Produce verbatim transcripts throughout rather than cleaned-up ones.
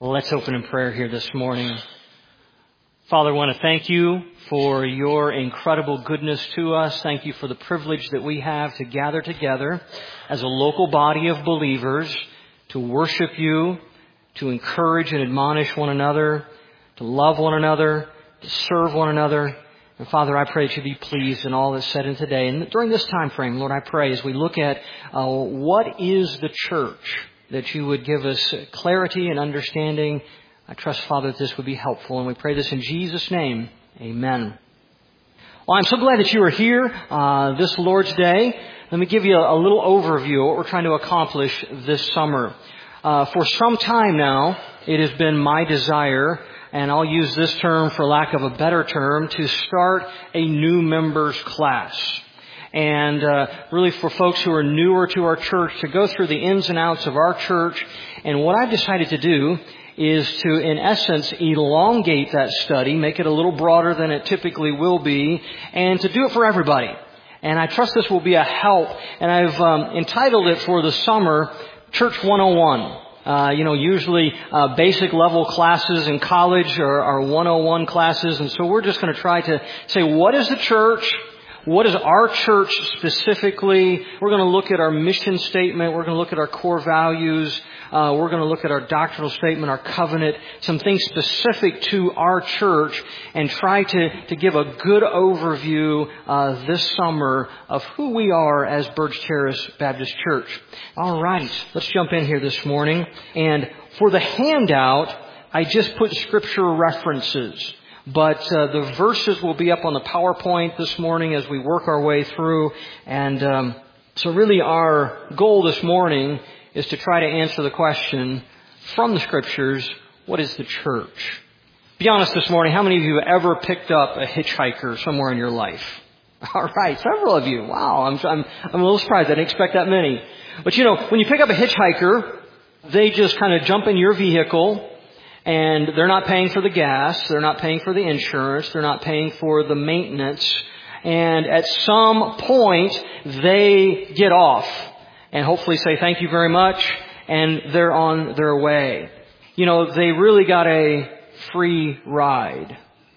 Let's open in prayer here this morning. Father, I want to thank you for your incredible goodness to us. Thank you for the privilege that we have to gather together as a local body of believers to worship you, to encourage and admonish one another, to love one another, to serve one another. And Father, I pray that you be pleased in all that's said in today. And during this time frame, Lord, I pray as we look at uh, what is the church, that you would give us clarity and understanding. I trust, Father, that this would be helpful. And we pray this in Jesus' name. Amen. Well, I'm so glad that you are here uh, this Lord's Day. Let me give you a, a little overview of what we're trying to accomplish this summer. Uh, for some time now, it has been my desire, and I'll use this term for lack of a better term, to start a new members class. And uh, really for folks who are newer to our church, to go through the ins and outs of our church. And what I've decided to do is to, in essence, elongate that study, make it a little broader than it typically will be, and to do it for everybody. And I trust this will be a help. And I've um, entitled it for the summer, Church one oh one. Uh, you know, usually uh, basic level classes in college are, are one oh one classes. And so we're just going to try to say, what is the church? What is our church specifically? We're going to look at our mission statement. We're going to look at our core values. Uh, we're going to look at our doctrinal statement, our covenant, some things specific to our church, and try to, to give a good overview uh, this summer of who we are as Burge Terrace Baptist Church. All right, let's jump in here this morning. And for the handout, I just put scripture references. But uh, the verses will be up on the PowerPoint this morning as we work our way through. And um, so really our goal this morning is to try to answer the question from the Scriptures, what is the church? Be honest this morning, how many of you have ever picked up a hitchhiker somewhere in your life? All right, several of you. Wow, I'm, I'm, I'm a little surprised. I didn't expect that many. But you know, when you pick up a hitchhiker, they just kind of jump in your vehicle. And they're not paying for the gas, they're not paying for the insurance, they're not paying for the maintenance. And at some point, they get off and hopefully say thank you very much, and they're on their way. You know, they really got a free ride.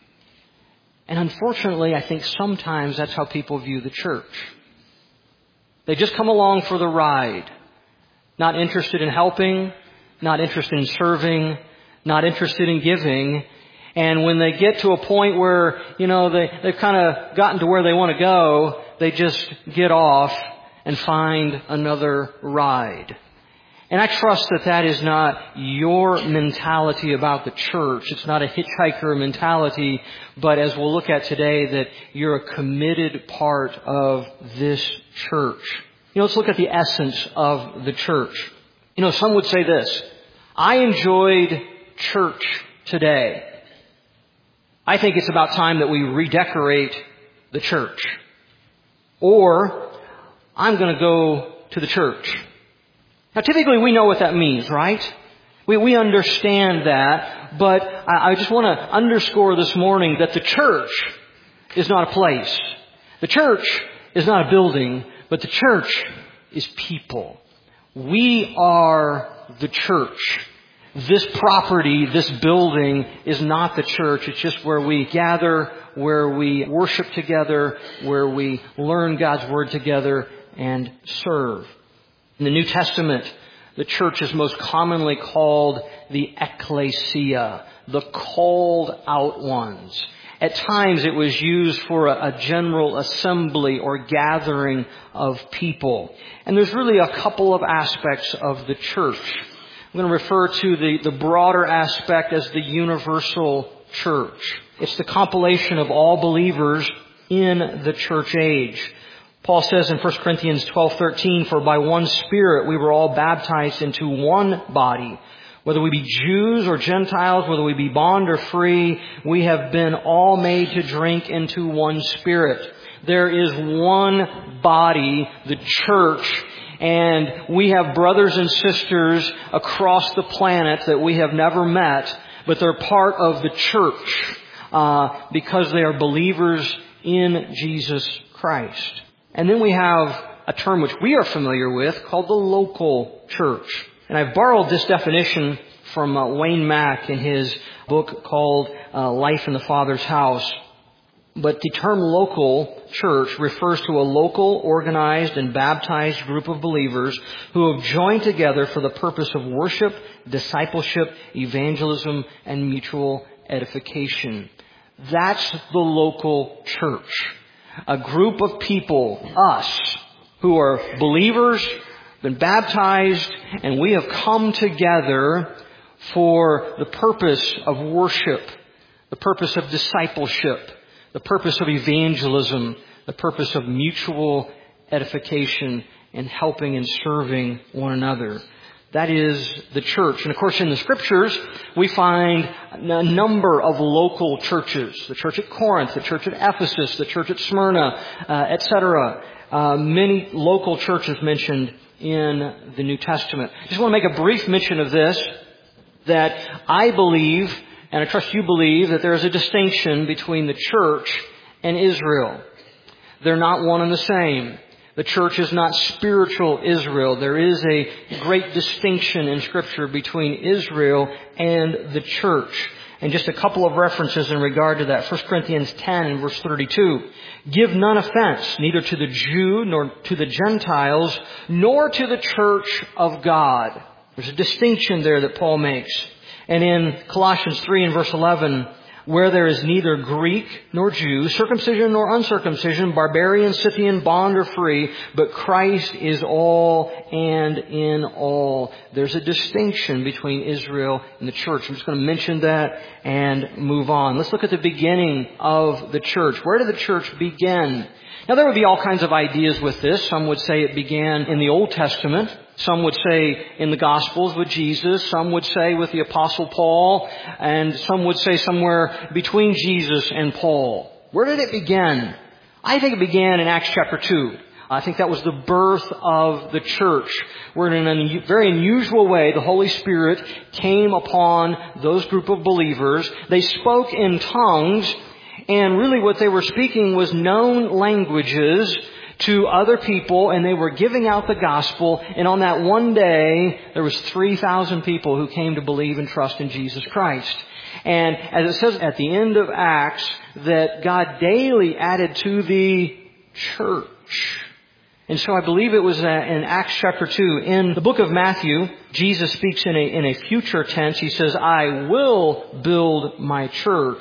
And unfortunately, I think sometimes that's how people view the church. They just come along for the ride, not interested in helping, not interested in serving, not interested in giving. And when they get to a point where, you know, they, they've kind of gotten to where they want to go, they just get off and find another ride. And I trust that that is not your mentality about the church. It's not a hitchhiker mentality, but as we'll look at today, that you're a committed part of this church. You know, let's look at the essence of the church. You know, some would say this: I enjoyed church today. I think it's about time that we redecorate the church. Or, I'm going to go to the church. Now, typically we know what that means, right? We we understand that, but I, I just want to underscore this morning that the church is not a place. The church is not a building, but the church is people. We are the church. This property, this building is not the church. It's just where we gather, where we worship together, where we learn God's Word together and serve. In the New Testament, the church is most commonly called the ecclesia, the called out ones. At times it was used for a, a general assembly or gathering of people. And there's really a couple of aspects of the church. I'm going to refer to the, the broader aspect as the universal church. It's the compilation of all believers in the church age. Paul says in First Corinthians twelve thirteen, "For by one Spirit we were all baptized into one body. Whether we be Jews or Gentiles, whether we be bond or free, we have been all made to drink into one Spirit." There is one body, the church. And we have brothers and sisters across the planet that we have never met, but they're part of the church uh, because they are believers in Jesus Christ. And then we have a term which we are familiar with called the local church. And I've borrowed this definition from uh, Wayne Mack in his book called uh, Life in the Father's House. But the term local church refers to a local, organized, and baptized group of believers who have joined together for the purpose of worship, discipleship, evangelism, and mutual edification. That's the local church. A group of people, us, who are believers, been baptized, and we have come together for the purpose of worship, the purpose of discipleship, the purpose of evangelism, the purpose of mutual edification and helping and serving one another. That is the church. And of course in the Scriptures we find a number of local churches. The church at Corinth, the church at Ephesus, the church at Smyrna, uh, et cetera. Uh, many local churches mentioned in the New Testament. I just want to make a brief mention of this, that I believe, and I trust you believe, that there is a distinction between the church and Israel. They're not one and the same. The church is not spiritual Israel. There is a great distinction in Scripture between Israel and the church. And just a couple of references in regard to that. First Corinthians ten and verse thirty-two. Give none offense, neither to the Jew nor to the Gentiles, nor to the church of God. There's a distinction there that Paul makes. And in Colossians three and verse eleven, where there is neither Greek nor Jew, circumcision nor uncircumcision, barbarian, Scythian, bond or free, but Christ is all and in all. There's a distinction between Israel and the church. I'm just going to mention that and move on. Let's look at the beginning of the church. Where did the church begin? Now there would be all kinds of ideas with this. Some would say it began in the Old Testament. Some would say in the Gospels with Jesus. Some would say with the Apostle Paul. And some would say somewhere between Jesus and Paul. Where did it begin? I think it began in Acts chapter two. I think that was the birth of the church, where in a very unusual way the Holy Spirit came upon those group of believers. They spoke in tongues, and really what they were speaking was known languages to other people, and they were giving out the gospel. And on that one day, there was three thousand people who came to believe and trust in Jesus Christ. And as it says at the end of Acts, that God daily added to the church. And so I believe it was in Acts chapter two. In the book of Matthew, Jesus speaks in a, in a future tense. He says, I will build my church.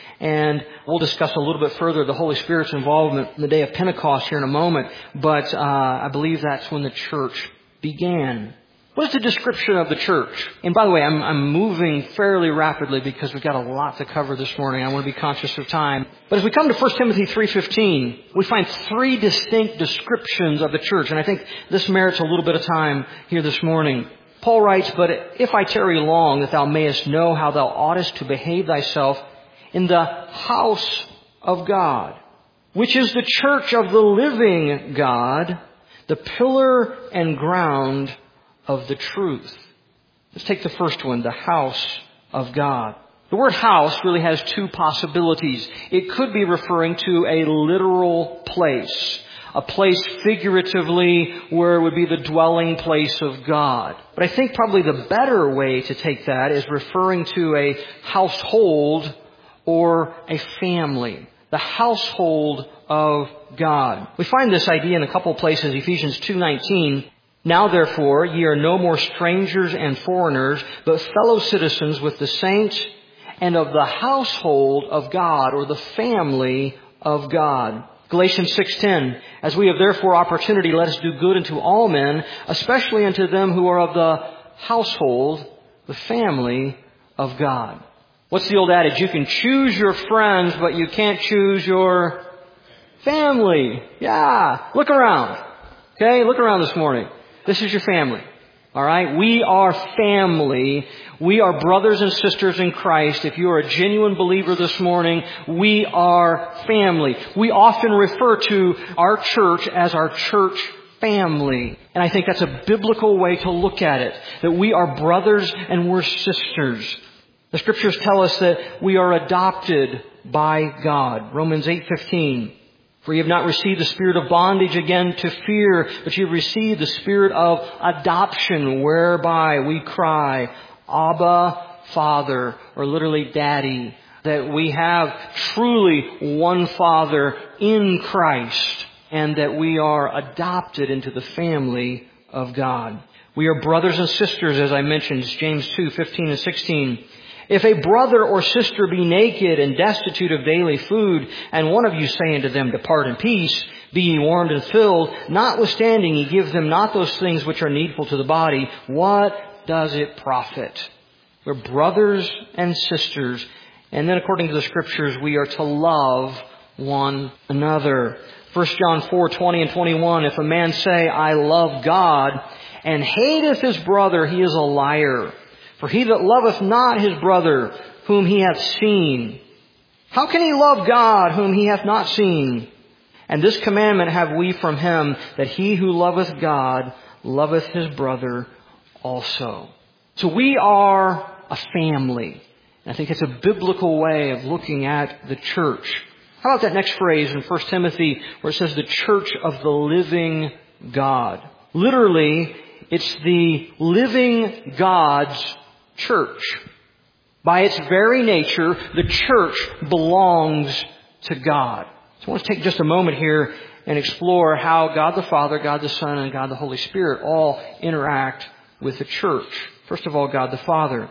And we'll discuss a little bit further the Holy Spirit's involvement in the day of Pentecost here in a moment. But uh, I believe that's when the church began. What is the description of the church? And by the way, I'm, I'm moving fairly rapidly because we've got a lot to cover this morning. I want to be conscious of time. But as we come to First Timothy three fifteen, we find three distinct descriptions of the church. And I think this merits a little bit of time here this morning. Paul writes, but if I tarry long, that thou mayest know how thou oughtest to behave thyself in the house of God, which is the church of the living God, the pillar and ground of the truth. Let's take the first one, the house of God. The word house really has two possibilities. It could be referring to a literal place, a place figuratively where it would be the dwelling place of God. But I think probably the better way to take that is referring to a household or a family, the household of God. We find this idea in a couple of places. Ephesians two nineteen. Now therefore ye are no more strangers and foreigners, but fellow citizens with the saints and of the household of God, or the family of God. Galatians six ten. As we have therefore opportunity, let us do good unto all men, especially unto them who are of the household, the family of God. What's the old adage? You can choose your friends, but you can't choose your family. Yeah. Look around. Okay? Look around this morning. This is your family. All right? We are family. We are brothers and sisters in Christ. If you are a genuine believer this morning, we are family. We often refer to our church as our church family. And I think that's a biblical way to look at it. That we are brothers and we're sisters. The Scriptures tell us that we are adopted by God. Romans eight fifteen. For you have not received the spirit of bondage again to fear, but you have received the spirit of adoption, whereby we cry, Abba, Father, or literally Daddy. That we have truly one Father in Christ, and that we are adopted into the family of God. We are brothers and sisters, as I mentioned, James two, fifteen and sixteen. If a brother or sister be naked and destitute of daily food, and one of you say unto them, Depart in peace, be ye warmed and filled, notwithstanding ye give them not those things which are needful to the body, what does it profit? We're brothers and sisters. And then according to the Scriptures, we are to love one another. First John four, twenty and twenty-one, if a man say, I love God, and hateth his brother, he is a liar. For he that loveth not his brother, whom he hath seen, how can he love God, whom he hath not seen? And this commandment have we from him, that he who loveth God, loveth his brother also. So we are a family. I think it's a biblical way of looking at the church. How about that next phrase in First Timothy where it says the church of the living God? Literally, it's the living God's church. By its very nature, the church belongs to God. So I want to take just a moment here and explore how God the Father, God the Son, and God the Holy Spirit all interact with the church. First of all, God the Father.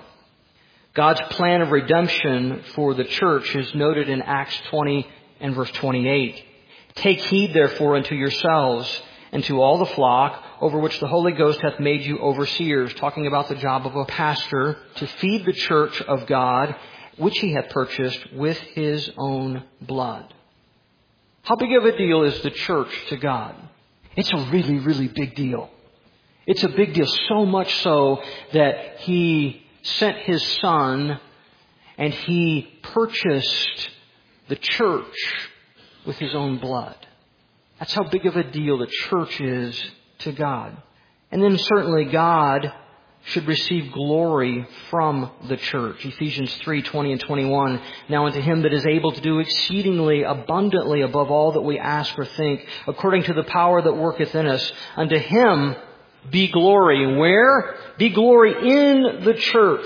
God's plan of redemption for the church is noted in Acts twenty and verse twenty-eight. Take heed therefore unto yourselves and to all the flock over which the Holy Ghost hath made you overseers, talking about the job of a pastor, to feed the church of God, which he hath purchased with his own blood. How big of a deal is the church to God? It's a really, really big deal. It's a big deal, so much so that he sent his Son and he purchased the church with his own blood. That's how big of a deal the church is to God. And then certainly God should receive glory from the church. Ephesians three, twenty and twenty-one. Now unto him that is able to do exceedingly abundantly above all that we ask or think, according to the power that worketh in us, unto him be glory. Where? Be glory in the church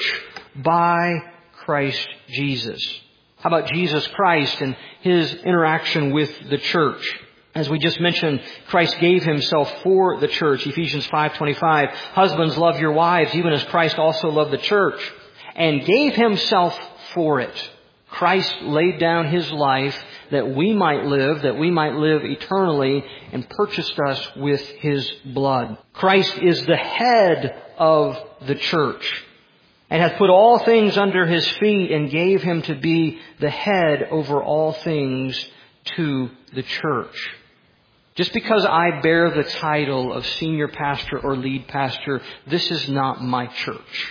by Christ Jesus. How about Jesus Christ and his interaction with the church? As we just mentioned, Christ gave himself for the church. Ephesians five twenty-five. Husbands, love your wives, even as Christ also loved the church and gave himself for it. Christ laid down his life that we might live, that we might live eternally, and purchased us with his blood. Christ is the head of the church and hath put all things under his feet and gave him to be the head over all things to the church. Just because I bear the title of senior pastor or lead pastor, this is not my church.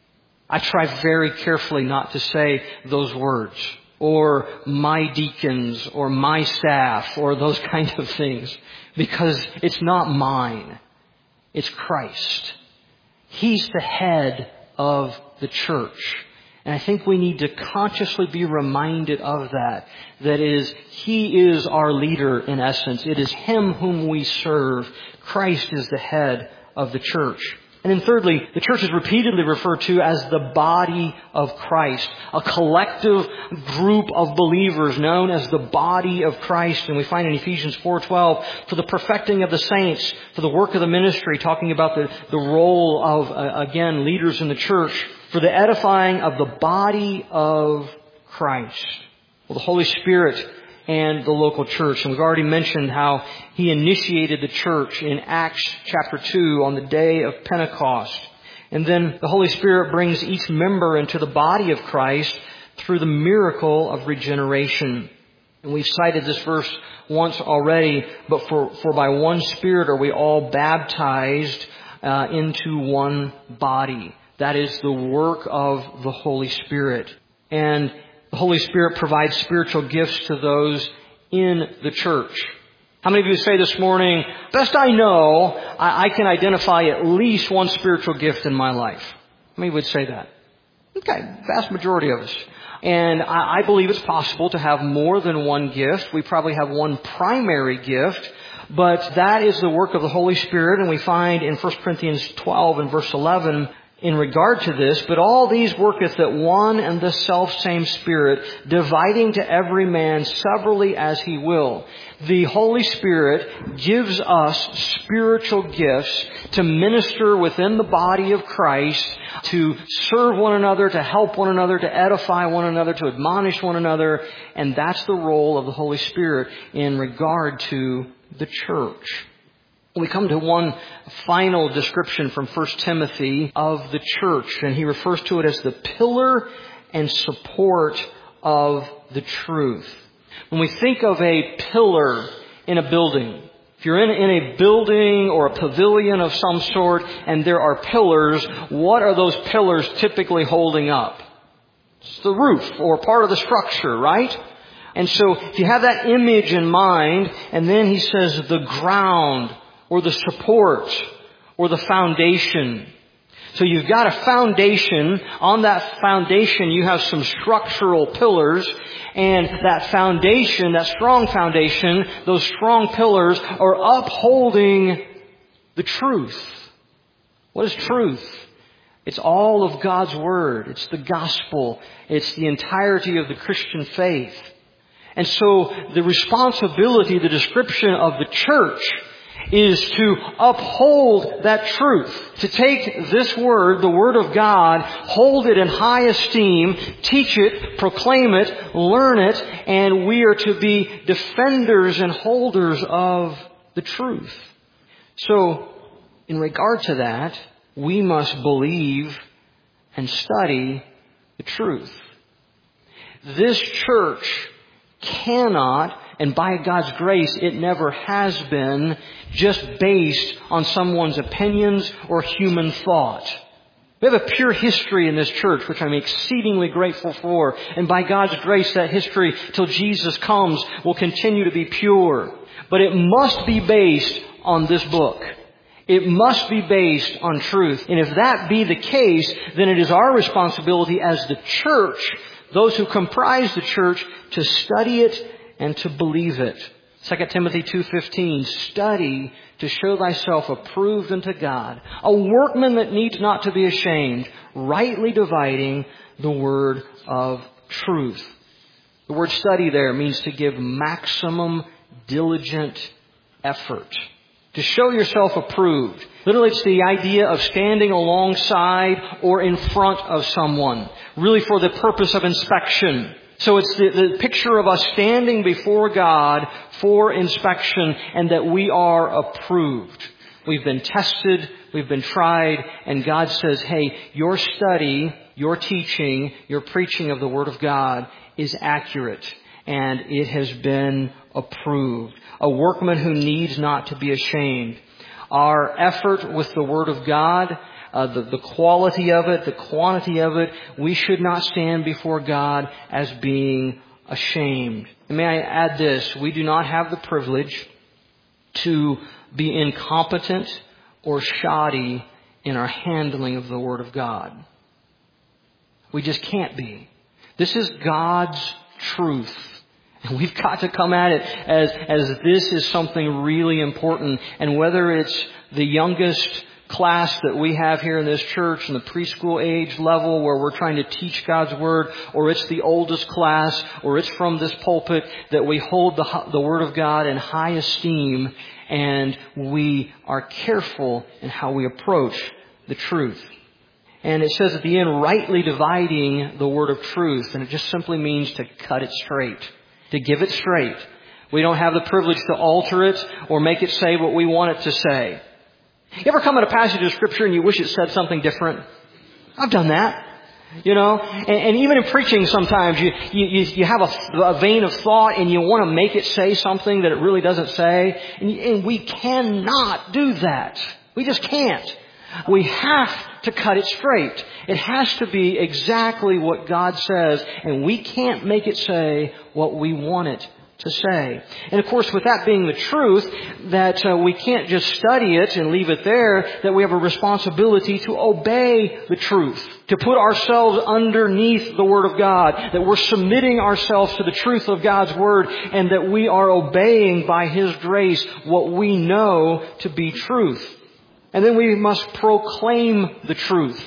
I try very carefully not to say those words, or my deacons, or my staff, or those kinds of things, because it's not mine. It's Christ. He's the head of the church. And I think we need to consciously be reminded of that. That is, he is our leader in essence. It is him whom we serve. Christ is the head of the church. And then thirdly, the church is repeatedly referred to as the body of Christ, a collective group of believers known as the body of Christ. And we find in Ephesians four twelve, for the perfecting of the saints, for the work of the ministry, talking about the, the role of, uh, again, leaders in the church, for the edifying of the body of Christ. Well, the Holy Spirit and the local church. And we've already mentioned how he initiated the church in Acts chapter two on the day of Pentecost. And then the Holy Spirit brings each member into the body of Christ through the miracle of regeneration. And we've cited this verse once already, but for, for by one Spirit are we all baptized uh, into one body. That is the work of the Holy Spirit. And the Holy Spirit provides spiritual gifts to those in the church. How many of you say this morning, best I know, I, I can identify at least one spiritual gift in my life? How many would say that? Okay, vast majority of us. And I, I believe it's possible to have more than one gift. We probably have one primary gift, but that is the work of the Holy Spirit. And we find in First Corinthians twelve and verse eleven, in regard to this, but all these worketh at one and the selfsame Spirit, dividing to every man severally as he will. The Holy Spirit gives us spiritual gifts to minister within the body of Christ, to serve one another, to help one another, to edify one another, to admonish one another. And that's the role of the Holy Spirit in regard to the church. We come to one final description from First Timothy of the church, and he refers to it as the pillar and support of the truth. When we think of a pillar in a building, if you're in, in a building or a pavilion of some sort and there are pillars, what are those pillars typically holding up? It's the roof or part of the structure, right? And so if you have that image in mind, and then he says the ground, or the support, or the foundation. So you've got a foundation. On that foundation, you have some structural pillars. And that foundation, that strong foundation, those strong pillars are upholding the truth. What is truth? It's all of God's Word. It's the gospel. It's the entirety of the Christian faith. And so the responsibility, the description of the church is to uphold that truth, to take this Word, the Word of God, hold it in high esteem, teach it, proclaim it, learn it, and we are to be defenders and holders of the truth. So, in regard to that, we must believe and study the truth. This church cannot, and by God's grace, it never has been, just based on someone's opinions or human thought. We have a pure history in this church, which I'm exceedingly grateful for. And by God's grace, that history, till Jesus comes, will continue to be pure. But it must be based on this book. It must be based on truth. And if that be the case, then it is our responsibility as the church, those who comprise the church, to study it and to believe it. Second Timothy two fifteen, study to show thyself approved unto God, a workman that needs not to be ashamed, rightly dividing the word of truth. The word study there means to give maximum diligent effort. To show yourself approved. Literally, it's the idea of standing alongside or in front of someone, really for the purpose of inspection. So it's the, the picture of us standing before God for inspection, and that we are approved. We've been tested, we've been tried, and God says, hey, your study, your teaching, your preaching of the Word of God is accurate, and it has been approved. A workman who needs not to be ashamed. Our effort with the Word of God, uh, the, the quality of it, the quantity of it, we should not stand before God as being ashamed. And may I add this, we do not have the privilege to be incompetent or shoddy in our handling of the Word of God. We just can't be. This is God's truth. And we've got to come at it as, as this is something really important. And whether it's the youngest class that we have here in this church in the preschool age level where we're trying to teach God's Word, or it's the oldest class, or it's from this pulpit, that we hold the, the Word of God in high esteem, and we are careful in how we approach the truth. And it says at the end, rightly dividing the word of truth. And it just simply means to cut it straight, to give it straight. We don't have the privilege to alter it or make it say what we want it to say. You ever come at a passage of Scripture and you wish it said something different? I've done that. You know, and, and even in preaching sometimes you, you, you have a, a vein of thought and you want to make it say something that it really doesn't say. And, and we cannot do that. We just can't. We have to cut it straight. It has to be exactly what God says, and we can't make it say what we want it to say. And of course, with that being the truth, that uh, we can't just study it and leave it there, that we have a responsibility to obey the truth, to put ourselves underneath the Word of God, that we're submitting ourselves to the truth of God's Word, and that we are obeying by His grace what we know to be truth. And then we must proclaim the truth.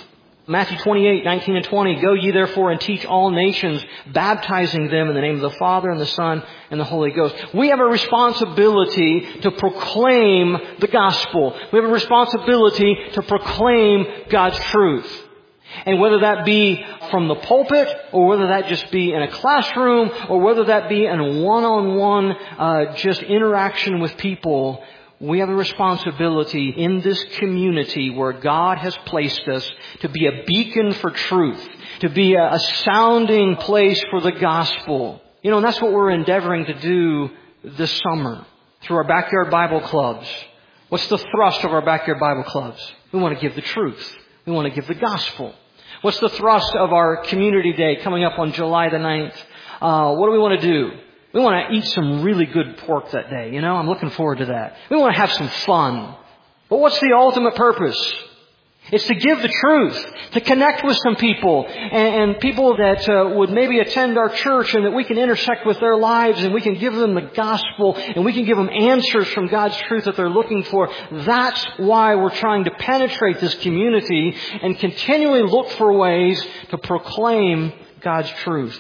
Matthew twenty-eight, nineteen and twenty, go ye therefore and teach all nations, baptizing them in the name of the Father and the Son and the Holy Ghost. We have a responsibility to proclaim the gospel. We have a responsibility to proclaim God's truth. And whether that be from the pulpit, or whether that just be in a classroom, or whether that be in a one-on-one uh, just interaction with people, we have a responsibility in this community where God has placed us to be a beacon for truth, to be a, a sounding place for the gospel. You know, and that's what we're endeavoring to do this summer through our backyard Bible clubs. What's the thrust of our backyard Bible clubs? We want to give the truth. We want to give the gospel. What's the thrust of our community day coming up on July the ninth? Uh, what do we want to do? We want to eat some really good pork that day. You know, I'm looking forward to that. We want to have some fun. But what's the ultimate purpose? It's to give the truth, to connect with some people, and, and people that uh, would maybe attend our church, and that we can intersect with their lives, and we can give them the gospel, and we can give them answers from God's truth that they're looking for. That's why we're trying to penetrate this community and continually look for ways to proclaim God's truth.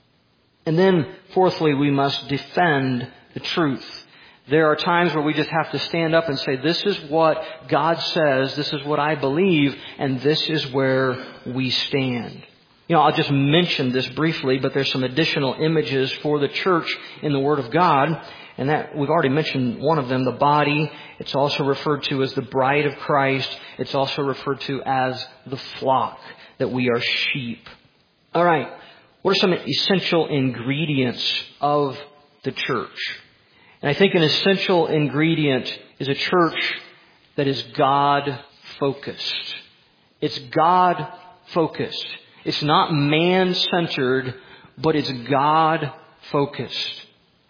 And then, fourthly, we must defend the truth. There are times where we just have to stand up and say, this is what God says, this is what I believe, and this is where we stand. You know, I'll just mention this briefly, but there's some additional images for the church in the Word of God. And that we've already mentioned one of them, the body. It's also referred to as the bride of Christ. It's also referred to as the flock, that we are sheep. All right. What are some essential ingredients of the church? And I think an essential ingredient is a church that is God-focused. It's God-focused. It's not man-centered, but it's God-focused.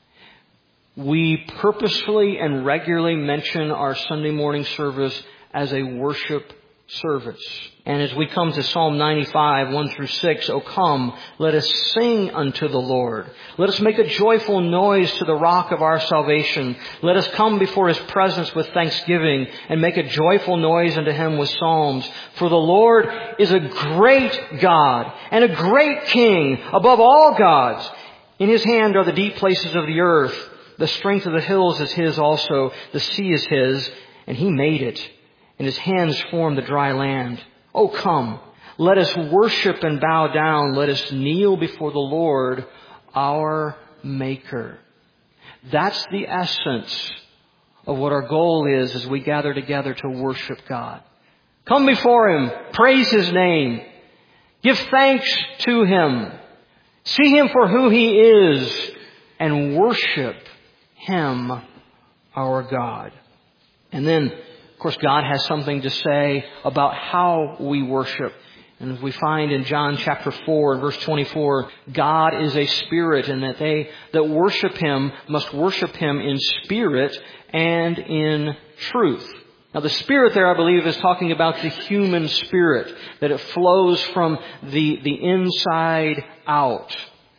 We purposefully and regularly mention our Sunday morning service as a worship service. And as we come to Psalm ninety-five, one through six, O come, let us sing unto the Lord. Let us make a joyful noise to the rock of our salvation. Let us come before His presence with thanksgiving and make a joyful noise unto Him with psalms. For the Lord is a great God and a great King above all gods. In His hand are the deep places of the earth. The strength of the hills is His also. The sea is His, and He made it. And His hands formed the dry land. Oh, come, let us worship and bow down. Let us kneel before the Lord, our Maker. That's the essence of what our goal is as we gather together to worship God. Come before Him, praise His name, give thanks to Him, see Him for who He is, and worship Him, our God. And then, of course, God has something to say about how we worship. And as we find in John chapter four and verse twenty-four, God is a spirit, and that they that worship Him must worship Him in spirit and in truth. Now, the spirit there, I believe, is talking about the human spirit, that it flows from the, the inside out.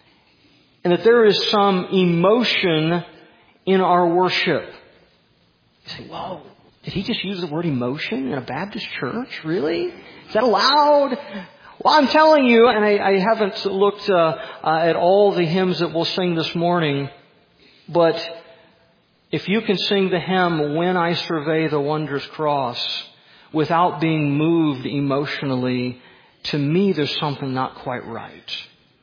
And that there is some emotion in our worship. You say, whoa. Did he just use the word emotion in a Baptist church? Really? Is that allowed? Well, I'm telling you, and I, I haven't looked uh, uh, at all the hymns that we'll sing this morning, but if you can sing the hymn, When I Survey the Wondrous Cross, without being moved emotionally, to me there's something not quite right.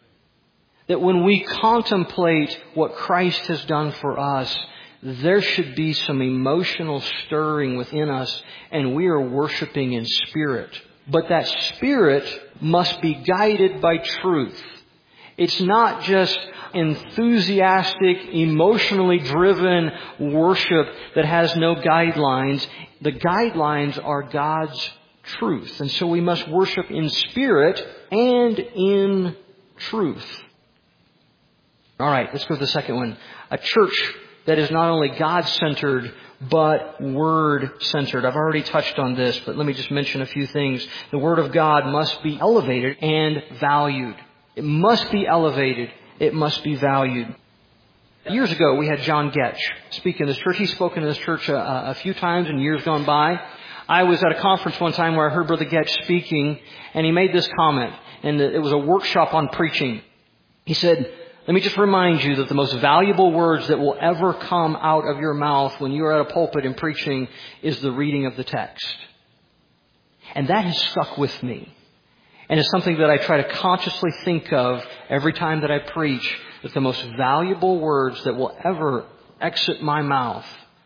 That when we contemplate what Christ has done for us, there should be some emotional stirring within us, and we are worshiping in spirit. But that spirit must be guided by truth. It's not just enthusiastic, emotionally driven worship that has no guidelines. The guidelines are God's truth. And so we must worship in spirit and in truth. All right, let's go to the second one. A church that is not only God-centered, but Word-centered. I've already touched on this, but let me just mention a few things. The Word of God must be elevated and valued. It must be elevated. It must be valued. Years ago, we had John Getch speak in this church. He's spoken in this church a, a few times in years gone by. I was at a conference one time where I heard Brother Getch speaking, and he made this comment, and it was a workshop on preaching. He said, let me just remind you that the most valuable words that will ever come out of your mouth when you are at a pulpit and preaching is the reading of the text. And that has stuck with me. And it's something that I try to consciously think of every time that I preach, that the most valuable words that will ever exit my mouth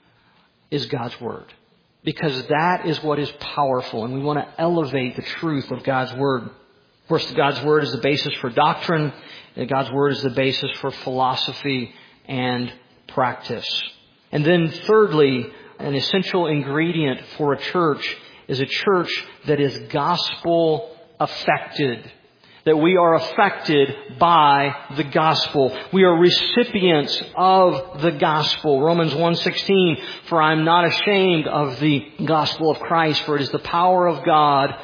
is God's Word. Because that is what is powerful, and we want to elevate the truth of God's Word. Of course, God's Word is the basis for doctrine, and God's Word is the basis for philosophy and practice. And then thirdly, an essential ingredient for a church is a church that is gospel affected. That we are affected by the gospel. We are recipients of the gospel. Romans one sixteen, for I am not ashamed of the gospel of Christ, for it is the power of God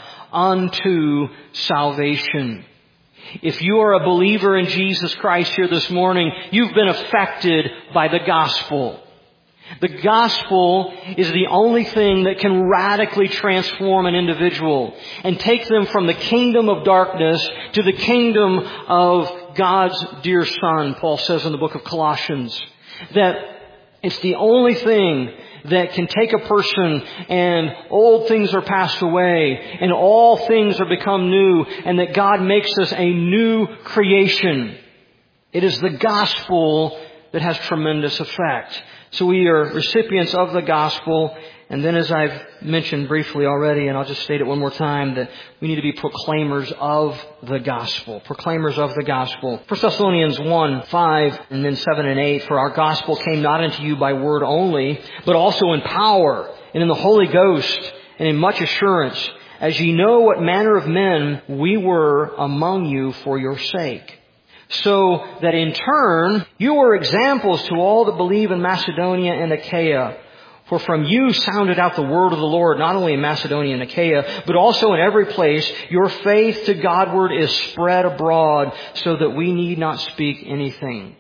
unto salvation. If you are a believer in Jesus Christ here this morning, you've been affected by the gospel. The gospel is the only thing that can radically transform an individual and take them from the kingdom of darkness to the kingdom of God's dear Son. Paul says in the book of Colossians that it's the only thing that can take a person and old things are passed away and all things are become new, and that God makes us a new creation. It is the gospel that has tremendous effect. So we are recipients of the gospel. And then, as I've mentioned briefly already, and I'll just state it one more time, that we need to be proclaimers of the gospel. Proclaimers of the gospel. First Thessalonians one, five, and then seven and eight. For our gospel came not unto you by word only, but also in power, and in the Holy Ghost, and in much assurance, as ye know what manner of men we were among you for your sake. So that in turn, you were examples to all that believe in Macedonia and Achaia. For from you sounded out the word of the Lord, not only in Macedonia and Achaia, but also in every place. Your faith to Godward is spread abroad, so that we need not speak anything.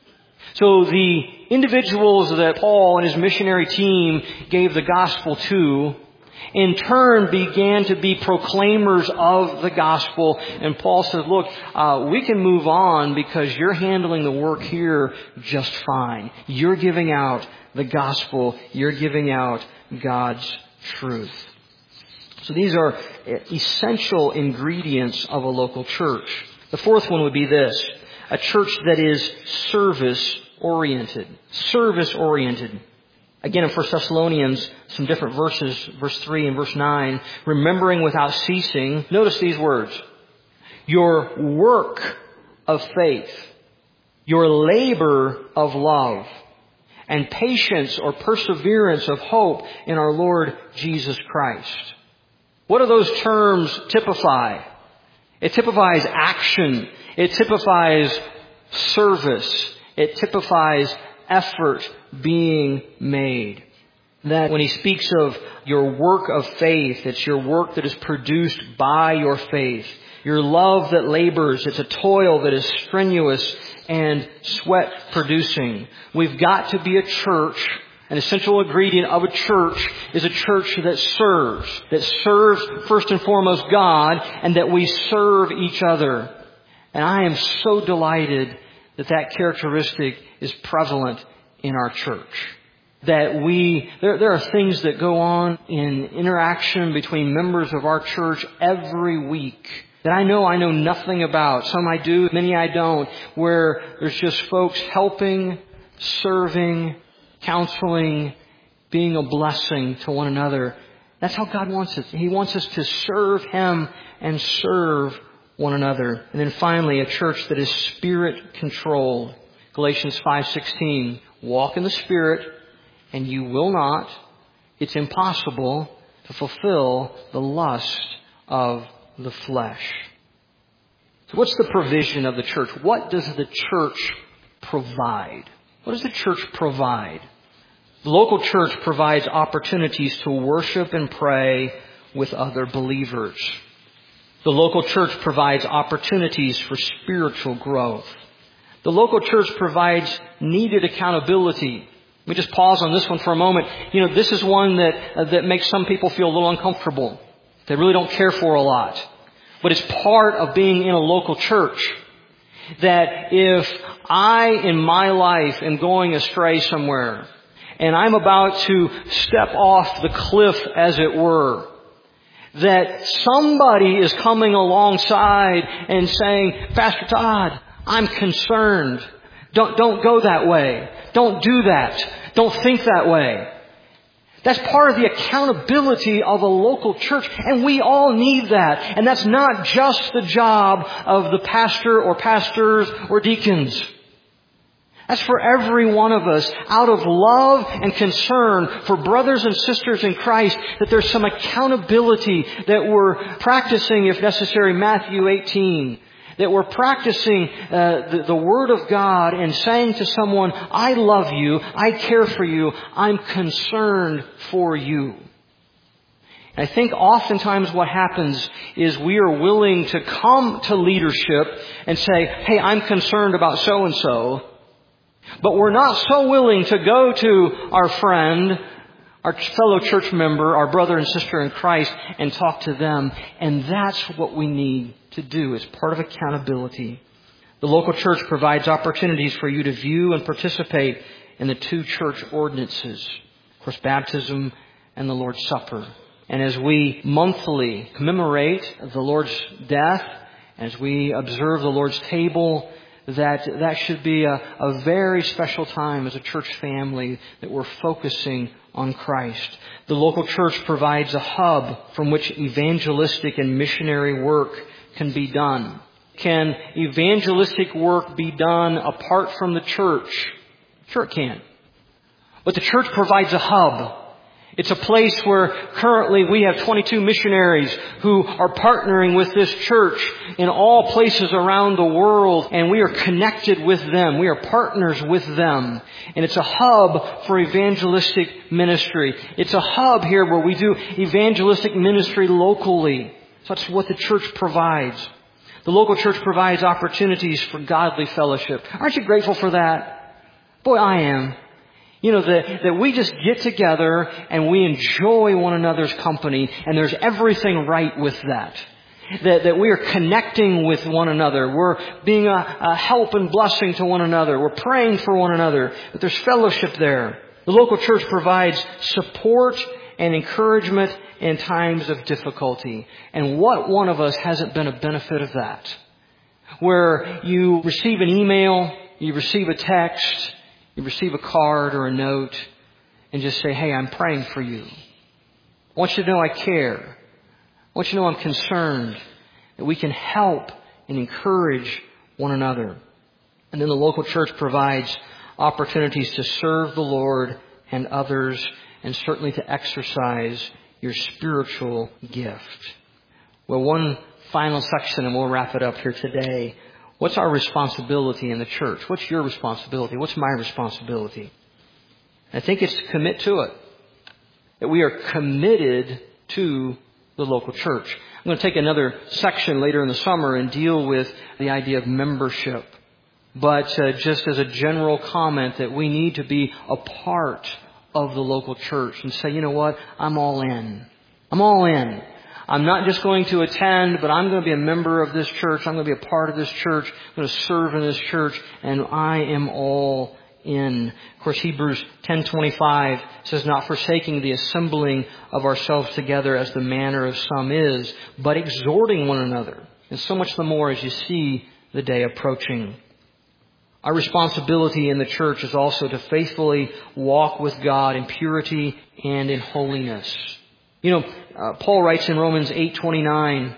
So the individuals that Paul and his missionary team gave the gospel to, in turn began to be proclaimers of the gospel. And Paul says, look, uh, we can move on because you're handling the work here just fine. You're giving out the gospel. You're giving out God's truth. So these are essential ingredients of a local church. The fourth one would be this: a church that is service-oriented. Service-oriented. Again, in First Thessalonians, some different verses, verse three and verse nine, remembering without ceasing. Notice these words: your work of faith, your labor of love, and patience or perseverance of hope in our Lord Jesus Christ. What do those terms typify? It typifies action. It typifies service. It typifies effort being made. That when he speaks of your work of faith, it's your work that is produced by your faith. Your love that labors, it's a toil that is strenuous and sweat producing. We've got to be a church. An essential ingredient of a church is a church that serves. That serves first and foremost God, and that we serve each other. And I am so delighted that that characteristic is prevalent in our church. That we, there, there are things that go on in interaction between members of our church every week that I know I know nothing about. Some I do, many I don't, where there's just folks helping, serving, counseling, being a blessing to one another. That's how God wants us. He wants us to serve Him and serve one another. And then finally, a church that is Spirit-controlled. Galatians five sixteen, walk in the Spirit, and you will not, it's impossible to fulfill the lust of the flesh. So what's the provision of the church? What does the church provide? What does the church provide? The local church provides opportunities to worship and pray with other believers. The local church provides opportunities for spiritual growth. The local church provides needed accountability. Let me just pause on this one for a moment. You know, this is one that uh, that makes some people feel a little uncomfortable. They really don't care for a lot. But it's part of being in a local church. That if I, in my life, am going astray somewhere, and I'm about to step off the cliff, as it were, that somebody is coming alongside and saying, Pastor Todd, I'm concerned. Don't, don't go that way. Don't do that. Don't think that way. That's part of the accountability of a local church, and we all need that. And that's not just the job of the pastor or pastors or deacons. That's for every one of us, out of love and concern for brothers and sisters in Christ, that there's some accountability that we're practicing, if necessary, Matthew eighteen. That we're practicing uh, the, the Word of God and saying to someone, I love you, I care for you, I'm concerned for you. And I think oftentimes what happens is we are willing to come to leadership and say, hey, I'm concerned about so-and-so. But we're not so willing to go to our friend, our fellow church member, our brother and sister in Christ, and talk to them. And that's what we need to do as part of accountability. The local church provides opportunities for you to view and participate in the two church ordinances. Of course, baptism and the Lord's Supper. And as we monthly commemorate the Lord's death, as we observe the Lord's table, that that should be a, a very special time as a church family that we're focusing on Christ. The local church provides a hub from which evangelistic and missionary work can be done. Can evangelistic work be done apart from the church? Sure it can. But the church provides a hub. It's a place where currently we have twenty-two missionaries who are partnering with this church in all places around the world, and we are connected with them. We are partners with them. And it's a hub for evangelistic ministry. It's a hub here where we do evangelistic ministry locally. So that's what the church provides. The local church provides opportunities for godly fellowship. Aren't you grateful for that? Boy, I am. You know, that, that we just get together and we enjoy one another's company, and there's everything right with that. That, that we are connecting with one another. We're being a, a help and blessing to one another. We're praying for one another. That there's fellowship there. The local church provides support and encouragement in times of difficulty. And what one of us hasn't been a benefit of that? Where you receive an email, you receive a text, you receive a card or a note, and just say, hey, I'm praying for you. I want you to know I care. I want you to know I'm concerned. That we can help and encourage one another. And then the local church provides opportunities to serve the Lord and others, and certainly to exercise your spiritual gift. Well, one final section, and we'll wrap it up here today. What's our responsibility in the church? What's your responsibility? What's my responsibility? I think it's to commit to it. That we are committed to the local church. I'm going to take another section later in the summer and deal with the idea of membership. But uh, just as a general comment, that we need to be a part of the local church and say, you know what? I'm all in. I'm all in. I'm not just going to attend, but I'm going to be a member of this church. I'm going to be a part of this church. I'm going to serve in this church, and I am all in. Of course, Hebrews ten twenty-five says, not forsaking the assembling of ourselves together as the manner of some is, but exhorting one another. And so much the more as you see the day approaching. Our responsibility in the church is also to faithfully walk with God in purity and in holiness. You know, uh, Paul writes in Romans eight twenty-nine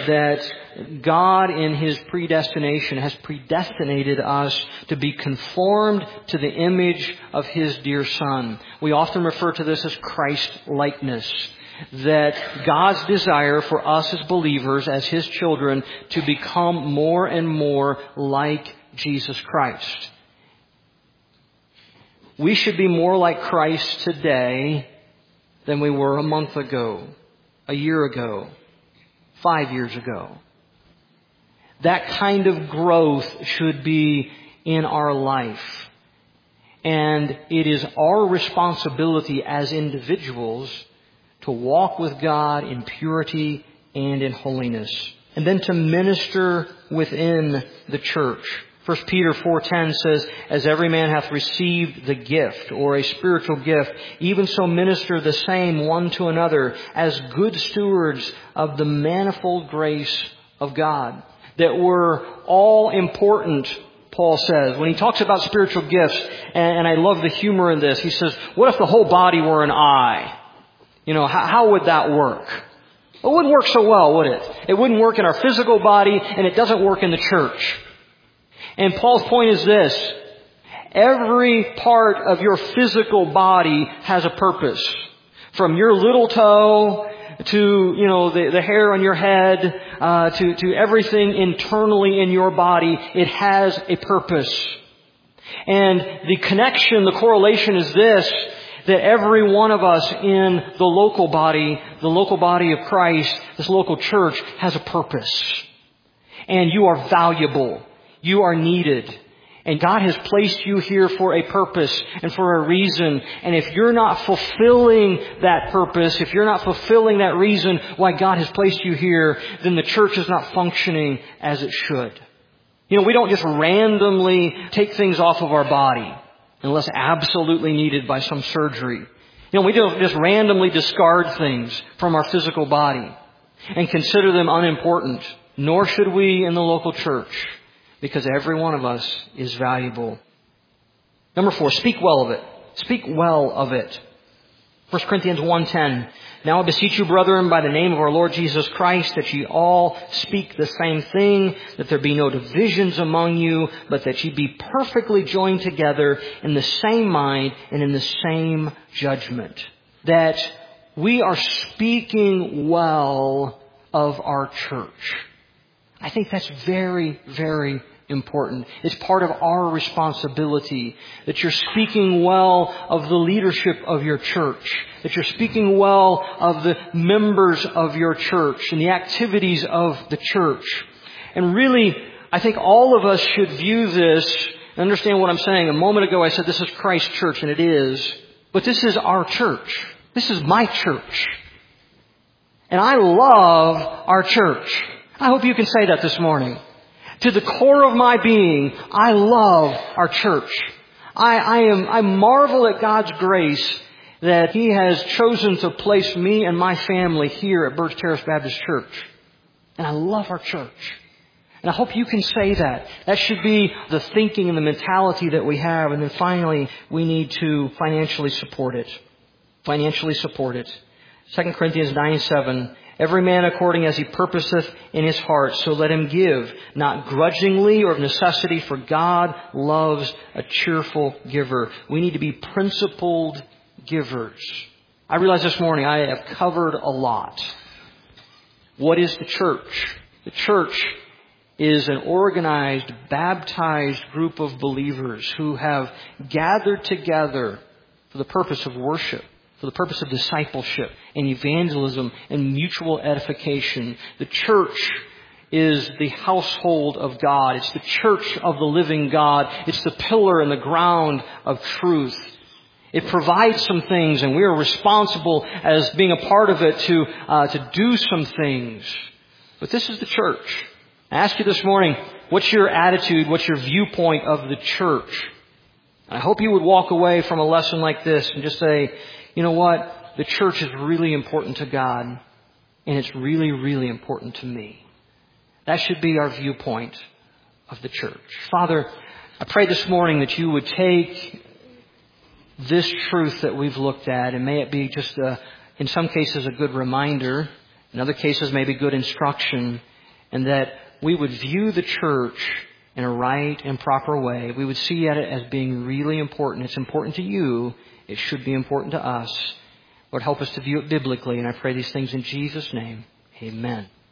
that God in His predestination has predestinated us to be conformed to the image of His dear Son. We often refer to this as Christ-likeness. That God's desire for us as believers, as His children, to become more and more like Jesus Christ. We should be more like Christ today than we were a month ago, a year ago, five years ago. That kind of growth should be in our life. And it is our responsibility as individuals to walk with God in purity and in holiness. And then to minister within the church. First Peter four ten says, as every man hath received the gift, or a spiritual gift, even so minister the same one to another, as good stewards of the manifold grace of God. That we're all important, Paul says. When he talks about spiritual gifts, and I love the humor in this, he says, what if the whole body were an eye? You know, how, how would that work? It wouldn't work so well, would it? It wouldn't work in our physical body, and it doesn't work in the church. And Paul's point is this: every part of your physical body has a purpose. From your little toe to, you know, the, the hair on your head, uh, to, to everything internally in your body, it has a purpose. And the connection, the correlation is this: that every one of us in the local body, the local body of Christ, this local church, has a purpose. And you are valuable. You are needed. And God has placed you here for a purpose and for a reason. And if you're not fulfilling that purpose, if you're not fulfilling that reason why God has placed you here, then the church is not functioning as it should. You know, we don't just randomly take things off of our body unless absolutely needed by some surgery. You know, we don't just randomly discard things from our physical body and consider them unimportant. Nor should we in the local church, because every one of us is valuable. Number four, speak well of it. Speak well of it. First Corinthians one ten. Now I beseech you, brethren, by the name of our Lord Jesus Christ, that ye all speak the same thing, that there be no divisions among you, but that ye be perfectly joined together in the same mind and in the same judgment. That we are speaking well of our church. I think that's very, very important. It's part of our responsibility that you're speaking well of the leadership of your church, that you're speaking well of the members of your church and the activities of the church. And really, I think all of us should view this and understand what I'm saying. A moment ago I said this is Christ's church, and it is. But this is our church. This is my church. And I love our church. I hope you can say that this morning. To the core of my being, I love our church. I, I am, I marvel at God's grace that He has chosen to place me and my family here at Birch Terrace Baptist Church. And I love our church. And I hope you can say that. That should be the thinking and the mentality that we have. And then finally, we need to financially support it. Financially support it. Second Corinthians nine seven. Every man according as he purposeth in his heart, so let him give, not grudgingly or of necessity, for God loves a cheerful giver. We need to be principled givers. I realize this morning I have covered a lot. What is the church? The church is an organized, baptized group of believers who have gathered together for the purpose of worship, for the purpose of discipleship and evangelism and mutual edification. The church is the household of God. It's the church of the living God. It's the pillar and the ground of truth. It provides some things, and we are responsible as being a part of it to uh, to do some things. But this is the church. I ask you this morning, what's your attitude, what's your viewpoint of the church? I hope you would walk away from a lesson like this and just say, you know what? The church is really important to God, and it's really, really important to me. That should be our viewpoint of the church. Father, I pray this morning that you would take this truth that we've looked at, and may it be just, a, in some cases, a good reminder, in other cases, maybe good instruction, and that we would view the church in a right and proper way. We would see at it as being really important. It's important to you. It should be important to us. Lord, help us to view it biblically, and I pray these things in Jesus' name. Amen.